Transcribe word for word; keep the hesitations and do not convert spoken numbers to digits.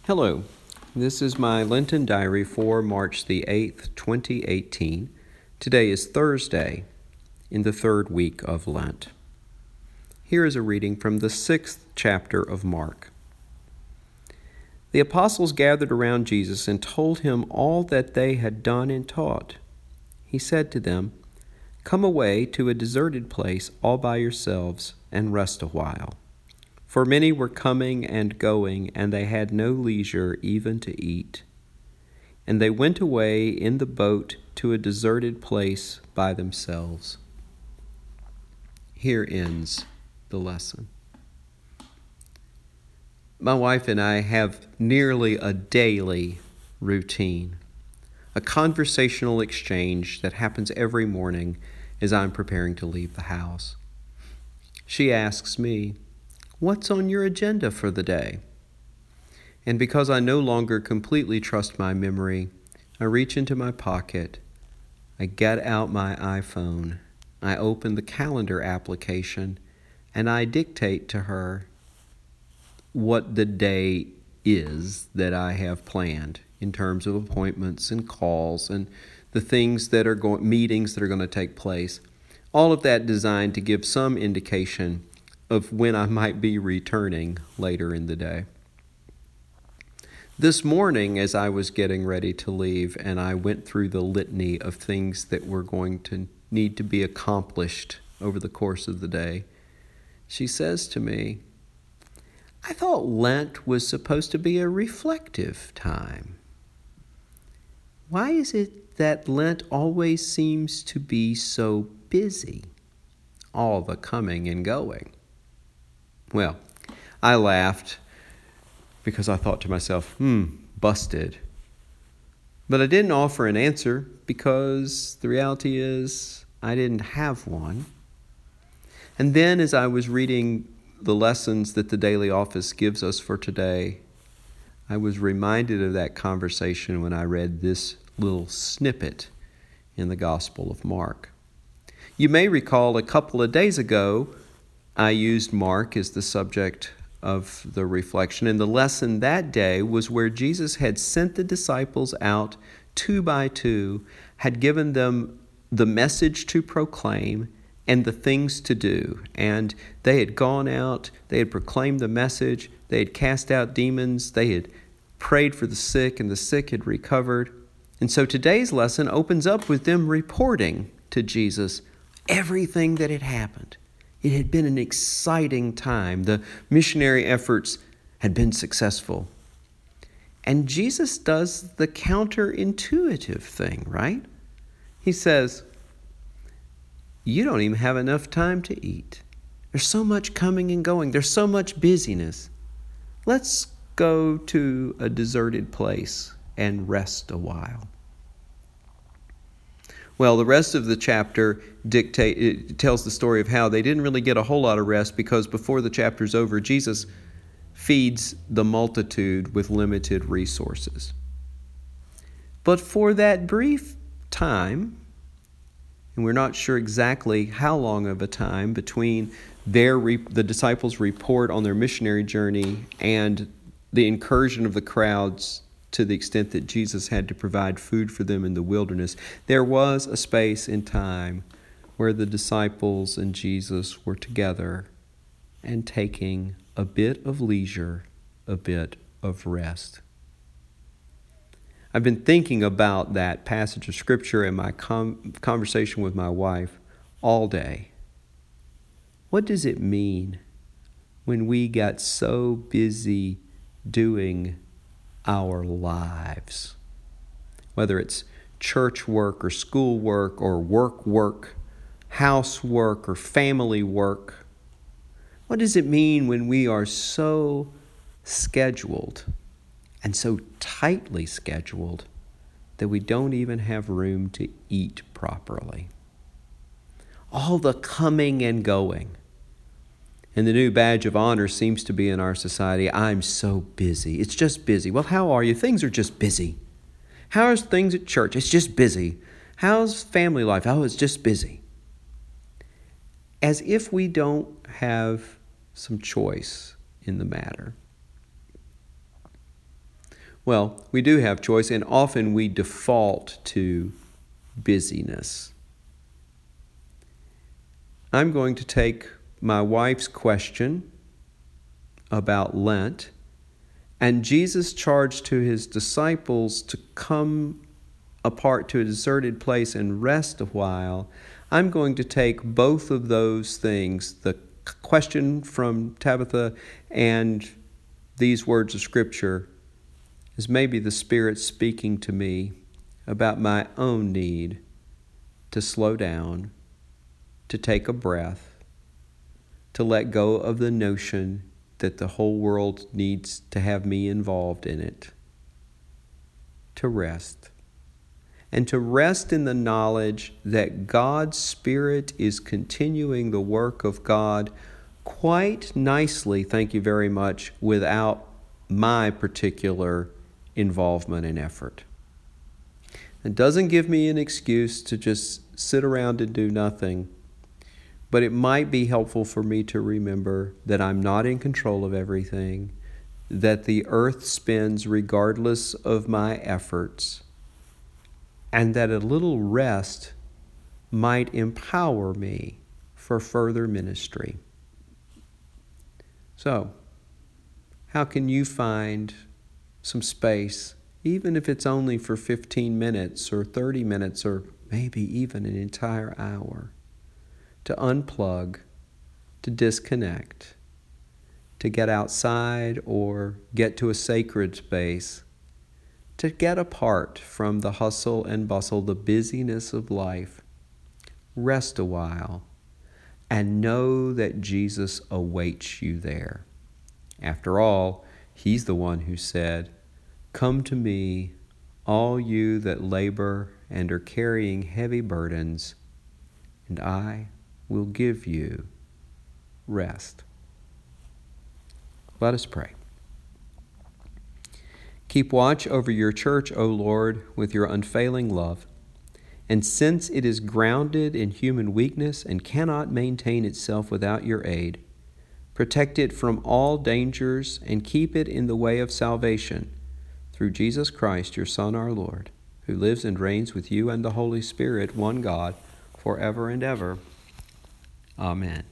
Hello, this is my Lenten diary for March the eighth, twenty eighteen. Today is Thursday in the third week of Lent. Here is a reading from the sixth chapter of Mark. The apostles gathered around Jesus and told him all that they had done and taught. He said to them, "Come away to a deserted place all by yourselves and rest a while." For many were coming and going, and they had no leisure even to eat. And they went away in the boat to a deserted place by themselves. Here ends the lesson. My wife and I have nearly a daily routine, a conversational exchange that happens every morning as I'm preparing to leave the house. She asks me, "What's on your agenda for the day?" And because I no longer completely trust my memory, I reach into my pocket, I get out my iPhone, I open the calendar application, and I dictate to her what the day is that I have planned in terms of appointments and calls and the things that are going, meetings that are going to take place. All of that designed to give some indication of when I might be returning later in the day. This morning, as I was getting ready to leave, and I went through the litany of things that were going to need to be accomplished over the course of the day, she says to me, "I thought Lent was supposed to be a reflective time. Why is it that Lent always seems to be so busy, all the coming and going?" Well, I laughed because I thought to myself, hmm, busted. But I didn't offer an answer because the reality is I didn't have one. And then as I was reading the lessons that the daily office gives us for today, I was reminded of that conversation when I read this little snippet in the Gospel of Mark. You may recall a couple of days ago, I used Mark as the subject of the reflection, and the lesson that day was where Jesus had sent the disciples out two by two, had given them the message to proclaim and the things to do. And they had gone out, they had proclaimed the message, they had cast out demons, they had prayed for the sick, and the sick had recovered. And so today's lesson opens up with them reporting to Jesus everything that had happened. It had been an exciting time. The missionary efforts had been successful. And Jesus does the counterintuitive thing, right? He says, "You don't even have enough time to eat. There's so much coming and going. There's so much busyness. Let's go to a deserted place and rest a while." Well, the rest of the chapter dictate it tells the story of how they didn't really get a whole lot of rest because before the chapter's over, Jesus feeds the multitude with limited resources. But for that brief time, and we're not sure exactly how long of a time between their the disciples' report on their missionary journey and the incursion of the crowds to the extent that Jesus had to provide food for them in the wilderness, there was a space in time where the disciples and Jesus were together and taking a bit of leisure, a bit of rest. I've been thinking about that passage of Scripture in my com- conversation with my wife all day. What does it mean when we got so busy doing our lives? Whether it's church work or school work or work work, housework or family work. What does it mean when we are so scheduled and so tightly scheduled that we don't even have room to eat properly? All the coming and going. And the new badge of honor seems to be in our society, "I'm so busy. It's just busy." Well, how are you? Things are just busy. How's things at church? It's just busy. How's family life? Oh, it's just busy. As if we don't have some choice in the matter. Well, we do have choice, and often we default to busyness. I'm going to take my wife's question about Lent and Jesus' charge to his disciples to come apart to a deserted place and rest a while. I'm going to take both of those things, the question from Tabitha and these words of Scripture, as maybe the Spirit speaking to me about my own need to slow down, to take a breath, to let go of the notion that the whole world needs to have me involved in it, to rest, and to rest in the knowledge that God's Spirit is continuing the work of God quite nicely, thank you very much, without my particular involvement and effort. It doesn't give me an excuse to just sit around and do nothing, but it might be helpful for me to remember that I'm not in control of everything, that the earth spins regardless of my efforts, and that a little rest might empower me for further ministry. So, how can you find some space, even if it's only for fifteen minutes or thirty minutes or maybe even an entire hour, to unplug, to disconnect, to get outside or get to a sacred space, to get apart from the hustle and bustle, the busyness of life, rest a while, and know that Jesus awaits you there. After all, he's the one who said, "Come to me, all you that labor and are carrying heavy burdens, and I will give you rest." Let us pray. Keep watch over your church, O Lord, with your unfailing love. And since it is grounded in human weakness and cannot maintain itself without your aid, protect it from all dangers and keep it in the way of salvation, through Jesus Christ, your Son, our Lord, who lives and reigns with you and the Holy Spirit, one God, forever and ever. Amen.